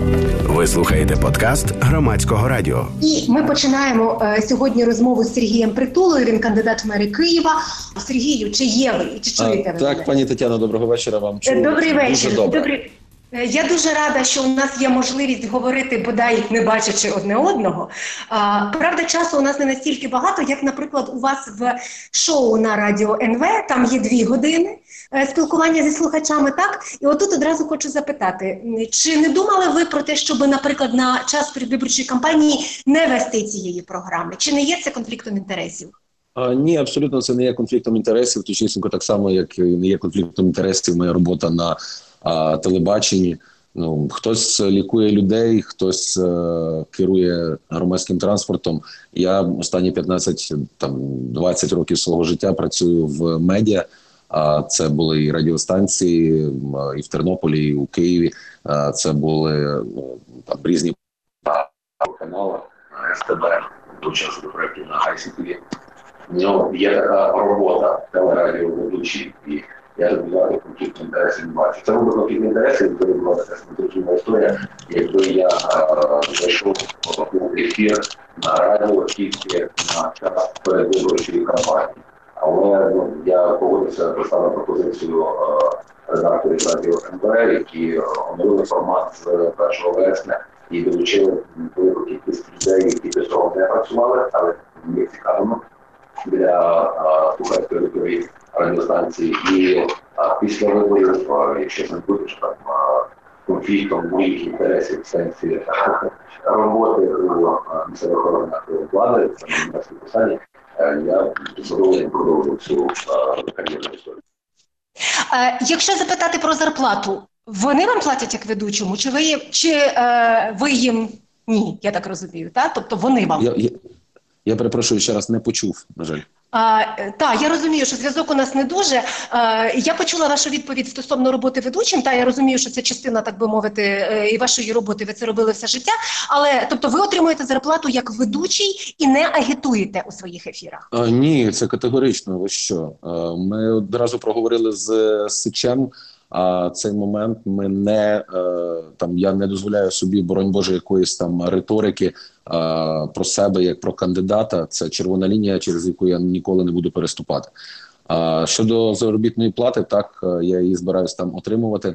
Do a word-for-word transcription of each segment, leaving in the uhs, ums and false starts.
Ви слухаєте подкаст Громадського радіо. І ми починаємо е, сьогодні розмову з Сергієм Притулою. Він кандидат в мери Києва. Сергію, чи є ви? Чи чуєте ви? Так, пані Тетяно, доброго вечора вам. Чую. Добрий вечір. Добре. Добрий... Я дуже рада, що у нас є можливість говорити, бодай не бачачи одне одного. А, правда, часу у нас не настільки багато, як, наприклад, у вас в шоу на радіо ен ве, там є дві години е, спілкування зі слухачами, так? І отут одразу хочу запитати, чи не думали ви про те, щоб, наприклад, на час передвиборчої кампанії не вести цієї програми? Чи не є це конфліктом інтересів? А, ні, абсолютно це не є конфліктом інтересів, точніше так само, як не є конфліктом інтересів моя робота на а, телебаченні. Ну, хтось лікує людей, хтось е, керує громадським транспортом. Я останні п'ятнадцять, там, двадцять років свого життя працюю в медіа. А це були і радіостанції, і в Тернополі, і у Києві. А, це були ну, там різні канали, ес те бе, участь до проєктів на ай сі ті ві. Ну, є така робота телерадіоведучі, і я розглядаю конфлікт інтересів не бачу. Це був конфлікт інтересів, якби була така смертельна історія, якби я зайшов у ефір на радіо тільки на час передвиборчої кампанії. Але ну, я погодився, поставив пропозицію редакторів радіо ен ве, які оновили формат з першого вересня і долучили велику кількість людей, які до цього не працювали, але є цікавими для слухацької аудиторії радіостанції. І а, після виборів, якщо не буде там конфліктом моїх інтересів в сенсі роботи у місцевих органах влади, це на посаді, я задоволений продовжую цю кар'єрну історію. Якщо запитати про зарплату, вони вам платять як ведучому, чи ви, чи, е, ви їм ні, я так розумію, так? Тобто вони вам? Я, я, я перепрошую, ще раз не почув, на жаль. А, так, я розумію, що зв'язок у нас не дуже. А, я почула вашу відповідь стосовно роботи ведучим, та я розумію, що це частина, так би мовити, і вашої роботи, ви це робили все життя, але, тобто, ви отримуєте зарплату як ведучий і не агітуєте у своїх ефірах? А, ні, це категорично, ви що? А, ми одразу проговорили з Сичем, а цей момент ми не, е, там, я не дозволяю собі, боронь Боже, якоїсь там риторики е, про себе як про кандидата. Це червона лінія, через яку я ніколи не буду переступати. А щодо заробітної плати, так, я її збираюсь там отримувати.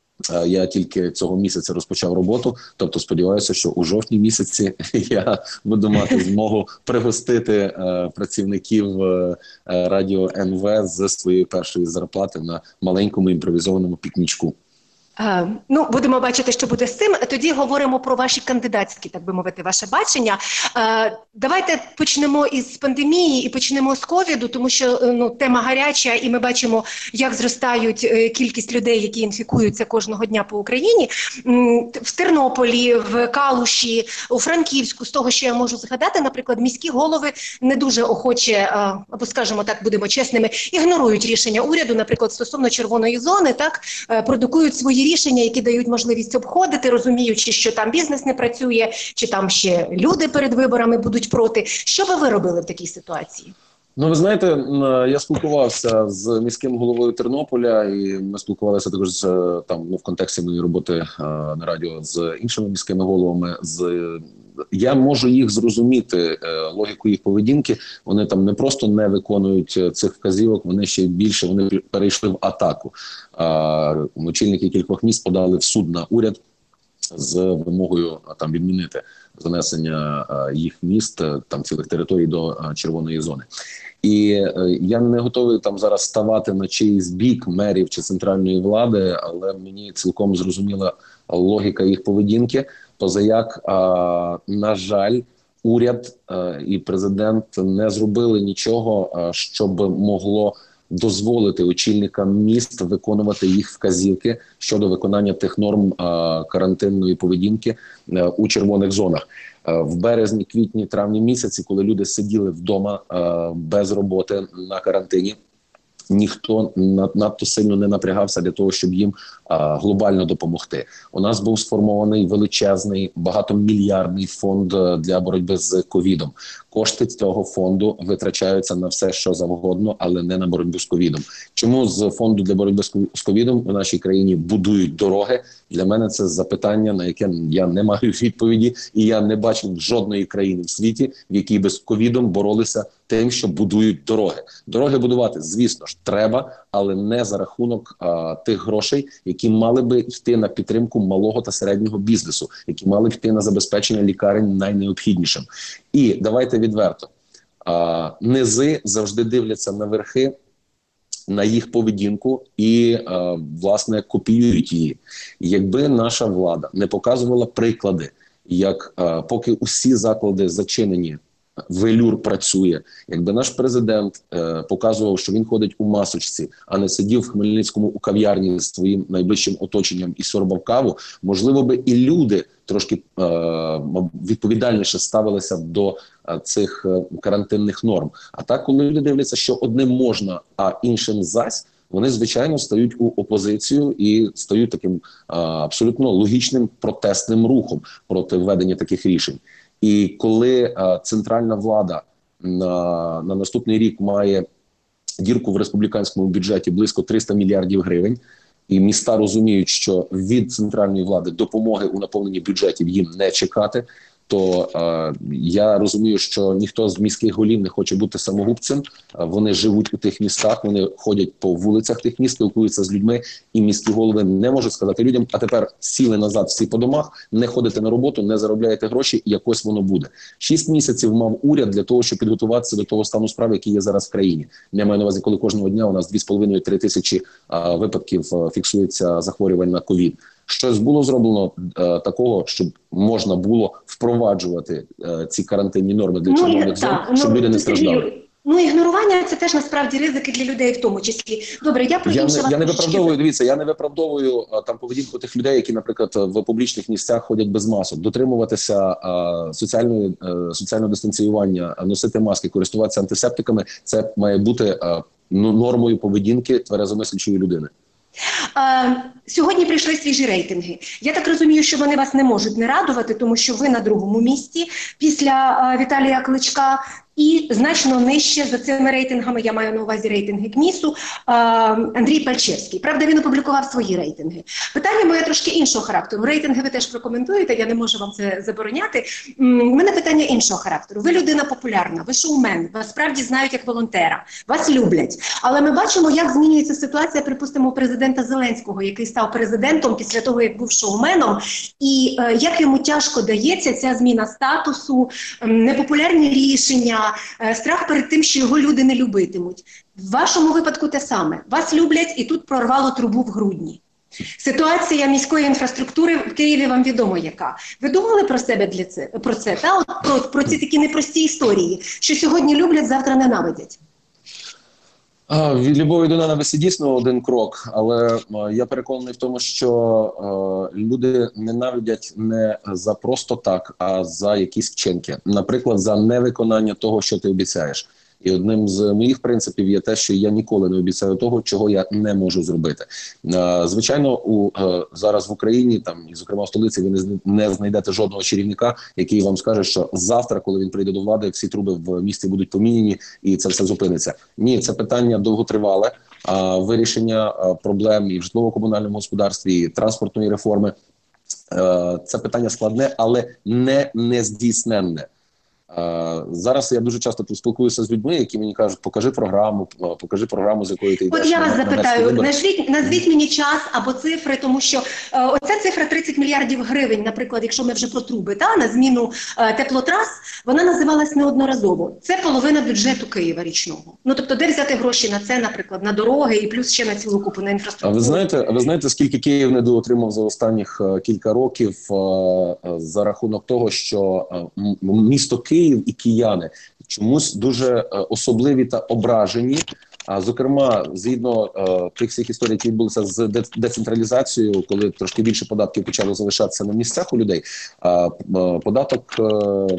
Я тільки цього місяця розпочав роботу, тобто сподіваюся, що у жовтні місяці я буду мати змогу пригостити е, працівників е, радіо ен ве з своєї першої зарплати на маленькому імпровізованому пікнічку. А, ну, будемо бачити, що буде з цим. Тоді говоримо про ваші кандидатські, так би мовити, ваше бачення. А, давайте почнемо із пандемії і почнемо з ковіду, тому що ну, тема гаряча, і ми бачимо, як зростають е, кількість людей, які інфікуються кожного дня по Україні. М, в Тернополі, в Калуші, у Франківську, з того, що я можу згадати, наприклад, міські голови не дуже охоче, а, або, скажімо так, будемо чесними, ігнорують рішення уряду, наприклад, стосовно червоної зони, так, е, продукують свої рішення, які дають можливість обходити, розуміючи, що там бізнес не працює, чи там ще люди перед виборами будуть проти. Що би ви робили в такій ситуації? Ну, ви знаєте, я спілкувався з міським головою Тернополя, і ми спілкувалися також з, там, ну, в контексті моєї роботи а, на радіо з іншими міськими головами. З Я можу їх зрозуміти, логіку їх поведінки. Вони там не просто не виконують цих вказівок, вони ще більше вони перейшли в атаку. А, очільники кількох міст подали в суд на уряд з вимогою там відмінити занесення а, їх міст, там цілих територій до а, червоної зони. І е, я не готовий там зараз ставати на чийсь бік мерів чи центральної влади, але мені цілком зрозуміла логіка їх поведінки. Позаяк, а, на жаль, уряд а, і президент не зробили нічого, а, щоб могло дозволити очільникам міст виконувати їх вказівки щодо виконання тих норм а, карантинної поведінки а, у червоних зонах. А, в березні, квітні, травні місяці, коли люди сиділи вдома а, без роботи на карантині, ніхто надто сильно не напрягався для того, щоб їм глобально допомогти. У нас був сформований величезний багатомільярдний фонд для боротьби з ковідом. Кошти цього фонду витрачаються на все, що завгодно, але не на боротьбу з ковідом. Чому з фонду для боротьби з ковідом у нашій країні будують дороги? Для мене це запитання, на яке я не маю відповіді, і я не бачив жодної країни в світі, в якій би з ковідом боролися тим, що будують дороги. Дороги будувати, звісно ж, треба, але не за рахунок а, тих грошей, які мали би йти на підтримку малого та середнього бізнесу, які мали б йти на забезпечення лікарень найнеобхіднішим. І давайте відверто, а, низи завжди дивляться на верхи, на їх поведінку і, а, власне, копіюють її. Якби наша влада не показувала приклади, як а, поки усі заклади зачинені, велюр працює. Якби наш президент е, показував, що він ходить у масочці, а не сидів в Хмельницькому у кав'ярні з своїм найближчим оточенням і сьорбав каву, можливо би і люди трошки е, відповідальніше ставилися до е, цих е, карантинних норм. А так, коли люди дивляться, що одним можна, а іншим зась, вони, звичайно, стають у опозицію і стають таким а, абсолютно логічним протестним рухом проти введення таких рішень. І коли а, центральна влада на, на наступний рік має дірку в республіканському бюджеті близько триста мільярдів гривень, і міста розуміють, що від центральної влади допомоги у наповненні бюджетів їм не чекати, то е, я розумію, що ніхто з міських голів не хоче бути самогубцем. Вони живуть у тих містах, вони ходять по вулицях тих міст, спілкуються з людьми, і міські голови не можуть сказати людям, а тепер сіли назад всі по домах, не ходите на роботу, не заробляєте гроші, і якось воно буде. Шість місяців мав уряд для того, щоб підготуватися до того стану справи, який є зараз в країні. Я маю на увазі, коли кожного дня у нас дві з половиною - три тисячі а, випадків а, фіксується захворювань на ковід. Щось було зроблено е, такого, щоб можна було впроваджувати е, ці карантинні норми для чиновних зон, щоб ну, люди не страждали? Ну, ігнорування – це теж насправді ризики для людей в тому числі. Добре, я про я інше не, вас я не трішки... виправдовую, дивіться, я не виправдовую а, там поведінку тих людей, які, наприклад, в публічних місцях ходять без масок. Дотримуватися а, соціальної, а, соціального дистанціювання, носити маски, користуватися антисептиками – це має бути а, ну, нормою поведінки тверезомислячої людини. А, сьогодні прийшли свіжі рейтинги. Я так розумію, що вони вас не можуть не радувати, тому що ви на другому місці після а, Віталія Кличка і значно нижче за цими рейтингами, я маю на увазі рейтинги КМІСу, а, Андрій Пальчевський. Правда, він опублікував свої рейтинги. Питання моє трошки іншого характеру. Рейтинги ви теж прокоментуєте, я не можу вам це забороняти. У мене питання іншого характеру. Ви людина популярна, ви шоумен, вас справді знають як волонтера, вас люблять. Але ми бачимо, як змінюється ситуація, припустимо, у президента Зеленського, який став президентом після того, як був шоуменом, і е, як йому тяжко дається ця зміна статусу, е, непопулярні рішення, страх перед тим, що його люди не любитимуть. В вашому випадку те саме. Вас люблять і тут прорвало трубу в грудні. Ситуація міської інфраструктури в Києві вам відомо яка. Ви думали про себе для це, про це? Та? От про, про ці такі непрості історії, що сьогодні люблять, завтра ненавидять? А, від любові до ненависті дійсно один крок, але а, я переконаний в тому, що а, люди ненавидять не за просто так, а за якісь вчинки. Наприклад, за невиконання того, що ти обіцяєш. І одним з моїх принципів є те, що я ніколи не обіцяю того, чого я не можу зробити. Звичайно, у зараз в Україні, там і зокрема в столиці, ви не, не знайдете жодного чарівника, який вам скаже, що завтра, коли він прийде до влади, всі труби в місті будуть поміняні і це все зупиниться. Ні, це питання довготривале. А вирішення проблем і в житлово-комунальному господарстві, і транспортної реформи це питання складне, але не нездійсненне. Uh, зараз я дуже часто спілкуюся з людьми, які мені кажуть, покажи програму, покажи програму, з якої ти йдеш. От я на, вас на запитаю, назвіть, назвіть мені час або цифри, тому що е, оця цифра тридцять мільярдів гривень, наприклад, якщо ми вже про труби, та, на зміну е, теплотрас, вона називалась неодноразово. Це половина бюджету Києва річного. Ну, тобто, де взяти гроші на це, наприклад, на дороги і плюс ще на цілу купу на інфраструктуру? А ви знаєте, а ви знаєте, скільки Київ недоотримав за останніх е, кілька років е, е, за рахунок того, що е, місто Київ і кияни чомусь дуже е, особливі та ображені. А зокрема, згідно е, тих всіх історій, які відбулися з де децентралізацією, коли трошки більше податків почало залишатися на місцях у людей, а е, податок е, е,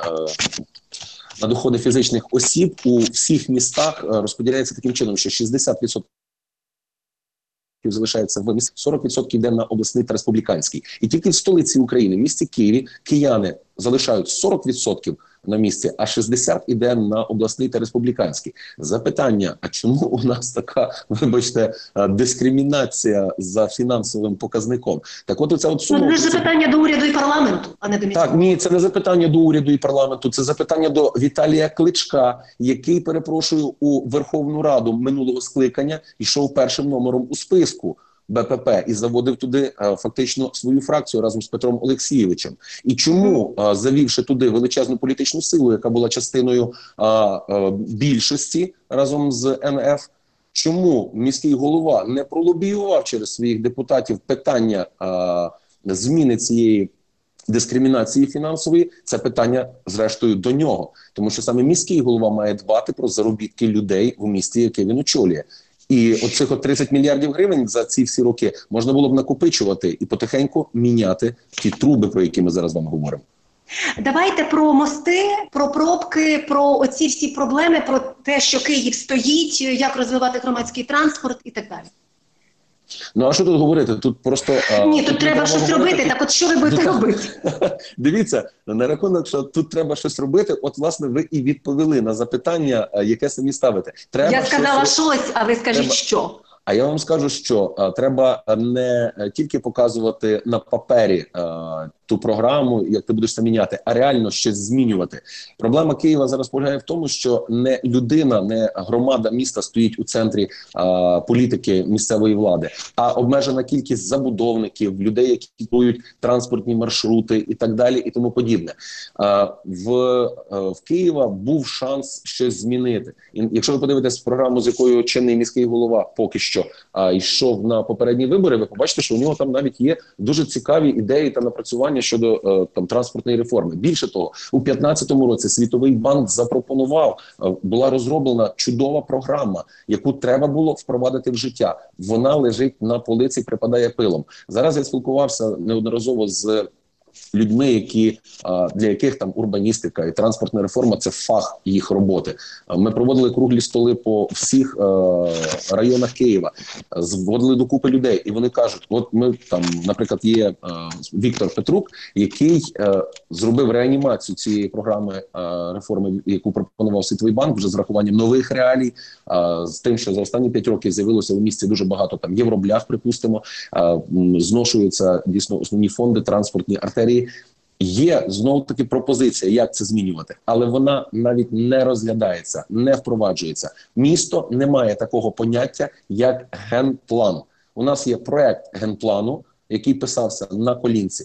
на доходи фізичних осіб у всіх містах е, розподіляється таким чином, що шістдесят відсотків залишається в місті, сорок відсотків йде на обласний та республіканський. І тільки в столиці України, в місті Києві, кияни залишають сорок відсотків на місці, а шістдесят відсотків іде на обласний та республіканський. Запитання, а чому у нас така, вибачте, дискримінація за фінансовим показником? Так от оце от сума... Ну, це ж запитання до уряду і парламенту, а не до міського. Так, ні, це не запитання до уряду і парламенту, це запитання до Віталія Кличка, який, перепрошую, у Верховну Раду минулого скликання йшов першим номером у списку Б П П і заводив туди а, фактично свою фракцію разом з Петром Олексійовичем. І чому, а, завівши туди величезну політичну силу, яка була частиною а, а, більшості разом з Н Ф, чому міський голова не пролобіював через своїх депутатів питання а, зміни цієї дискримінації фінансової? Це питання, зрештою, до нього. Тому що саме міський голова має дбати про заробітки людей у місті, яке він очолює. І оцих от тридцять мільярдів гривень за ці всі роки можна було б накопичувати і потихеньку міняти ті труби, про які ми зараз вам говоримо. Давайте про мости, про пробки, про оці всі проблеми, про те, що Київ стоїть, як розвивати громадський транспорт і так далі. Ну, а що тут говорити? Тут просто... Ні, тут, тут треба щось говорити. робити. Так от що ви будете робити? Дивіться, на рахунок, що тут треба щось робити, от, власне, ви і відповіли на запитання, яке самі ставите. Треба Я сказала щось, щось, а ви скажіть, треба... що? А я вам скажу, що а, треба не тільки показувати на папері а, ту програму, як ти будеш це міняти, а реально щось змінювати. Проблема Києва зараз полягає в тому, що не людина, не громада міста стоїть у центрі а, політики місцевої влади, а обмежена кількість забудовників, людей, які будують транспортні маршрути і так далі, і тому подібне. А, в, а, в Києва був шанс щось змінити. І якщо ви подивитесь програму, з якою чинний міський голова поки що а, йшов на попередні вибори, ви побачите, що у нього там навіть є дуже цікаві ідеї та напрацювання щодо е, там транспортної реформи. Більше того, у п'ятнадцятому році Світовий банк запропонував, е, була розроблена чудова програма, яку треба було впровадити в життя. Вона лежить на полиці, припадає пилом. Зараз я спілкувався неодноразово з людьми, які, для яких там урбаністика і транспортна реформа – це фах їх роботи. Ми проводили круглі столи по всіх е, районах Києва, зводили докупи людей, і вони кажуть, от ми там, наприклад, є е, Віктор Петрук, який е, зробив реанімацію цієї програми е, реформи, яку пропонував Світовий банк, вже з врахуванням нових реалій, е, з тим, що за останні п'ять років з'явилося в місті дуже багато там євроблях, припустимо, е, зношуються дійсно основні фонди, транспортні артерії. Є, знову-таки, пропозиція, як це змінювати, але вона навіть не розглядається, не впроваджується. Місто не має такого поняття, як генплан. У нас є проект генплану, який писався на колінці.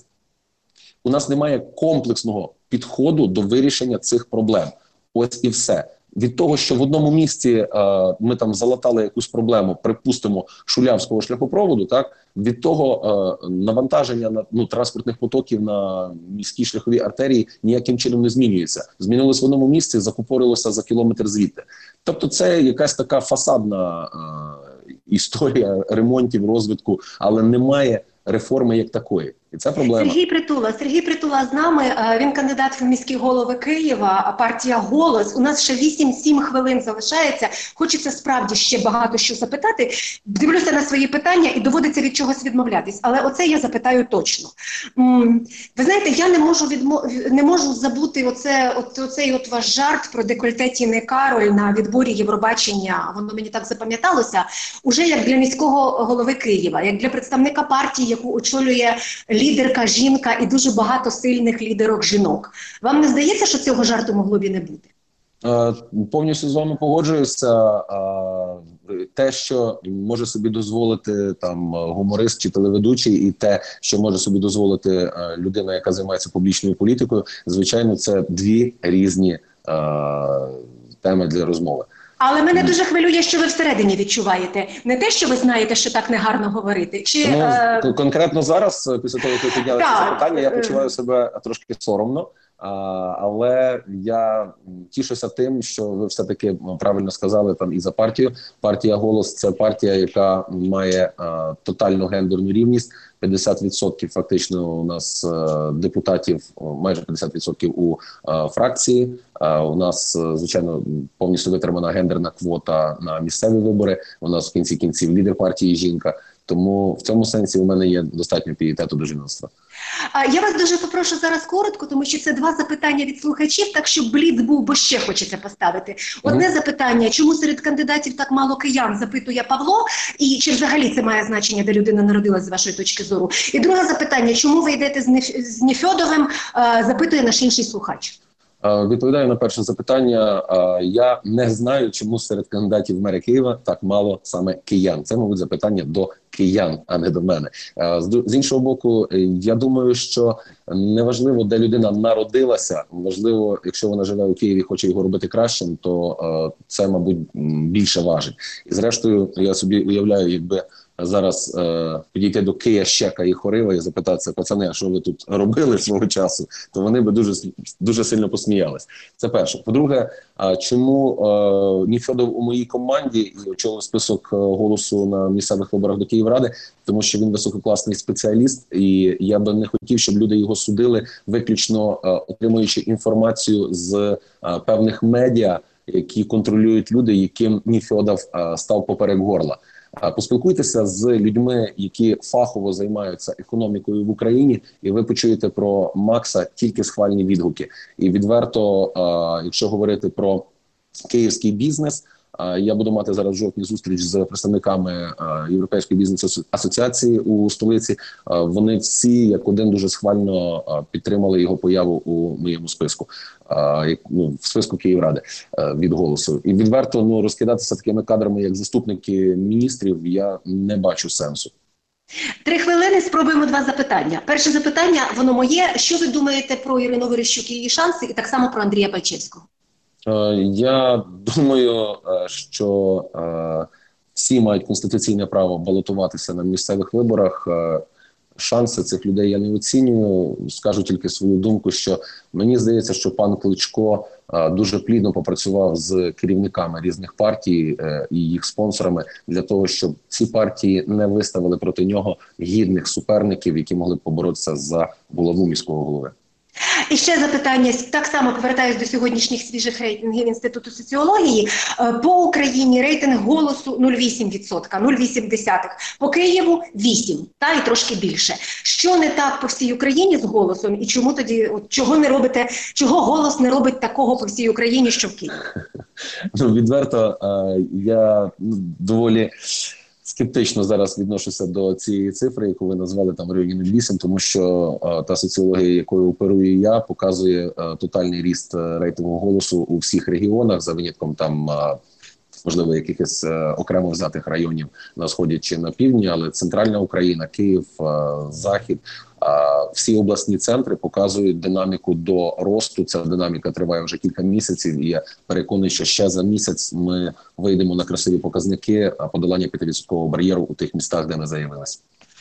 У нас немає комплексного підходу до вирішення цих проблем. Ось і все. Від того, що в одному місці е, ми там залатали якусь проблему, припустимо, Шулявського шляхопроводу, так, від того е, навантаження на ну, транспортних потоків на міські шляхові артерії ніяким чином не змінюється. Змінилось в одному місці, закупорилося за кілометр звідти. Тобто це якась така фасадна е, історія ремонтів, розвитку, але немає реформи як такої. І це проблема. Сергій Притула. Сергій Притула з нами. Він кандидат в міські голови Києва, партія «Голос». У нас ще вісім-сім хвилин залишається. Хочеться справді ще багато що запитати. Дивлюся на свої питання і доводиться від чогось відмовлятись. Але оце я запитаю точно. Ви знаєте, я не можу, відмо... не можу забути оце, оце, оцей от ваш жарт про декольте Тіни Кароль на відборі Євробачення. Воно мені так запам'яталося. Уже як для міського голови Києва, як для представника партії, яку очолює лідерка, жінка і дуже багато сильних лідерок жінок. Вам не здається, що цього жарту могло б і не бути? Е, повністю з вами погоджуюся. Е, те, що може собі дозволити там гуморист чи телеведучий, і те, що може собі дозволити е, людина, яка займається публічною політикою, звичайно, це дві різні е, теми для розмови. Але мене дуже хвилює, що ви всередині відчуваєте. Не те, що ви знаєте, що так негарно говорити. Чи, ну, е... Конкретно зараз, після того, як ви підняли це запитання, я почуваю себе трошки соромно. А, але я тішуся тим, що ви все-таки правильно сказали там і за партію. Партія «Голос» – це партія, яка має а, тотальну гендерну рівність. п'ятдесят відсотків фактично у нас а, депутатів, майже п'ятдесят відсотків у а, фракції. А, у нас, звичайно, повністю витримана гендерна квота на місцеві вибори. У нас в кінці кінців лідер партії жінка. Тому в цьому сенсі у мене є достатньо пієтету до жіноцтва. Я вас дуже попрошу зараз коротко, тому що це два запитання від слухачів, так щоб бліц був, бо ще хочеться поставити. Одне mm-hmm. запитання, чому серед кандидатів так мало киян, запитує Павло, і чи взагалі це має значення, де людина народилась з вашої точки зору? І друге запитання, чому ви йдете з, Неф... з Нефьодовим, запитує наш інший слухач. Відповідаю на перше запитання. Я не знаю, чому серед кандидатів в мери Києва так мало саме киян. Це, мабуть, запитання до киян, а не до мене. З іншого боку, я думаю, що неважливо, де людина народилася, важливо, якщо вона живе у Києві і хоче його робити кращим, то це, мабуть, більше важить. І зрештою, я собі уявляю, якби зараз е, підійти до Киящека і Хорива і запитатися: пацани, а що ви тут робили свого часу, то вони би дуже, дуже сильно посміялись. Це перше. По-друге, а чому е, Нефьодов у моїй команді і очолив список голосу на місцевих виборах до Київради? Тому що він висококласний спеціаліст, і я би не хотів, щоб люди його судили, виключно е, отримуючи інформацію з е, певних медіа, які контролюють люди, яким Нефьодов е, став поперек горла. Поспілкуйтеся з людьми, які фахово займаються економікою в Україні, і ви почуєте про Макса тільки схвальні відгуки. І відверто, якщо говорити про київський бізнес, я буду мати зараз в жовтні зустріч з представниками Європейської бізнес-асоціації у столиці. Вони всі, як один, дуже схвально підтримали його появу у моєму списку, ну, в списку Київради від голосу. І відверто, ну, розкидатися такими кадрами, як заступники міністрів, я не бачу сенсу. Три хвилини, спробуємо два запитання. Перше запитання, воно моє. Що ви думаєте про Ірину Верещук і її шанси, і так само про Андрія Пальчевського? Я думаю, що всі мають конституційне право балотуватися на місцевих виборах. Шанси цих людей я не оцінюю. Скажу тільки свою думку, що мені здається, що пан Кличко дуже плідно попрацював з керівниками різних партій і їх спонсорами для того, щоб ці партії не виставили проти нього гідних суперників, які могли б поборотися за булаву міського голови. І ще запитання, так само повертаюсь до сьогоднішніх свіжих рейтингів Інституту соціології. По Україні рейтинг голосу нуль цілих вісім десятих відсотка, нуль цілих вісім десятих, по Києву вісім, та і трошки більше. Що не так по всій Україні з голосом, і чому тоді, от, чого не робите, чого голос не робить такого по всій Україні, що в Києві? Ну, відверто, я доволі скептично зараз відношуся до цієї цифри, яку ви назвали там в районі нуль цілих вісім, тому що а, та соціологія, якою оперую я, показує а, тотальний ріст а, рейтингу голосу у всіх регіонах, за винятком там, а, можливо, якихось а, окремо взятих районів на сході чи на півдні, але центральна Україна, Київ, а, Захід, а, всі обласні центри показують динаміку до росту. Ця динаміка триває вже кілька місяців, і я переконаний, що ще за місяць ми вийдемо на красиві показники подолання п'ятивідсоткового бар'єру у тих містах, де ми заявилися.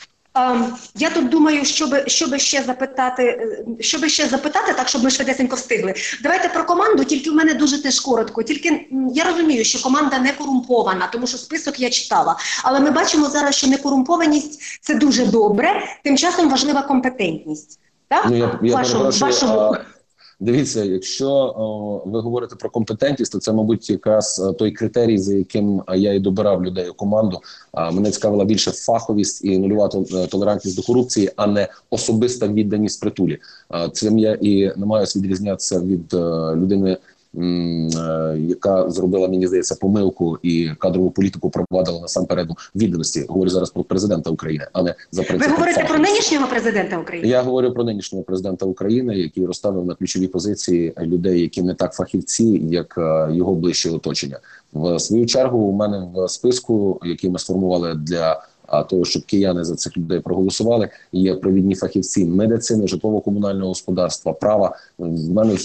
Um, я тут думаю, щоб, щоб ще запитати, щоб ще запитати, так, щоб ми швидесенько встигли. Давайте про команду, тільки в мене дуже теж коротко. Тільки я розумію, що команда не корумпована, тому що список я читала. Але ми бачимо зараз, що некорумпованість – це дуже добре, тим часом важлива компетентність. Так? Ну, я, я вашому, вашому... А... Дивіться, якщо о, ви говорите про компетентність, то це, мабуть, якраз той критерій, за яким я і добирав людей у команду. А, мене цікавила більше фаховість і нульова толерантність до корупції, а не особиста відданість притулі. А, цим я і намагаюся відрізнятися від а, людини, м, а, яка зробила, мені здається, помилку і кадрову політику провадила насамперед відданості. Говорю зараз про президента України, а не за принципом. Ви говорите фаховості. Про нинішнього президента України? Я говорю про нинішнього президента України, який розставив на ключові позиції людей, які не так фахівці, як його ближче оточення. В свою чергу у мене в списку, який ми сформували для того, щоб кияни за цих людей проголосували, є провідні фахівці медицини, житлово-комунального господарства, права. В мене,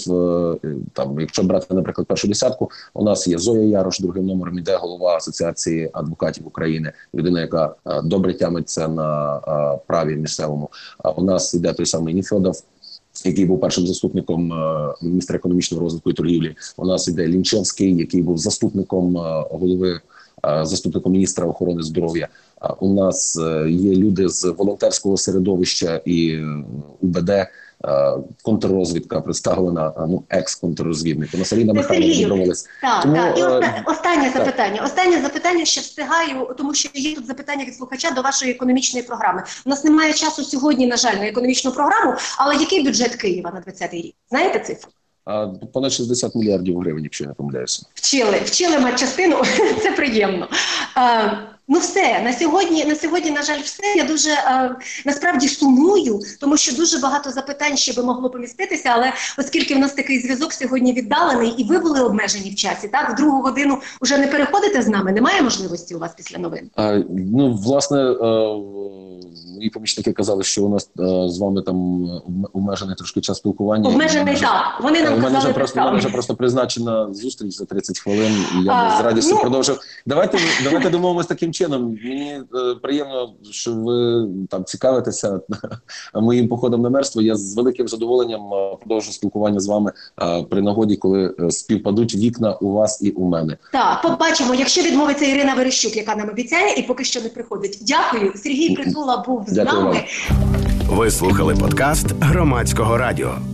там, якщо брати, наприклад, першу десятку, у нас є Зоя Ярош, другим номером іде голова Асоціації адвокатів України, людина, яка добре тямиться на праві місцевому. У нас іде той самий Нефьодов, який був першим заступником е, міністра економічного розвитку і торгівлі. У нас іде Лінчевський, який був заступником е, голови заступником міністра охорони здоров'я. У нас є люди з волонтерського середовища і УБД, контррозвідка представлена, ну, екс-контррозвідник. У нас Аліна Михайлівна відмовилась. Так, Тому, так. І е... останнє так. запитання. Останнє запитання, що встигаю, тому що є тут запитання від слухача до вашої економічної програми. У нас немає часу сьогодні, на жаль, на економічну програму, але який бюджет Києва на двадцятий рік? Знаєте цифру? А, понад шістдесят мільярдів гривень, якщо я не помиляюся. Вчили, вчили матчастину, це приємно. А, ну все, на сьогодні, на сьогодні, на жаль, все. Я дуже а, насправді сумую, тому що дуже багато запитань ще би могло поміститися, але оскільки в нас такий зв'язок сьогодні віддалений, і ви були обмежені в часі, так, в другу годину вже не переходите з нами? Немає можливості у вас після новин? А, ну, власне, а, мої помічники казали, що у нас а, з вами там обмежений трошки час спілкування. Обмежений, так. Вони нам у мене казали вже просто, у мене вже просто призначена зустріч за тридцять хвилин, і я А, з радістю ну... продовжив. Давайте, давайте домовимося таким чином. Мені е, приємно, що ви там цікавитеся моїм походом на мерство. Я з великим задоволенням продовжу спілкування з вами е, при нагоді, коли е, співпадуть вікна у вас і у мене. Так, побачимо, якщо відмовиться Ірина Верещук, яка нам обіцяє і поки що не приходить. Дякую. Сергій Притула був з Дякую нами. вам. Ви слухали подкаст Громадського радіо.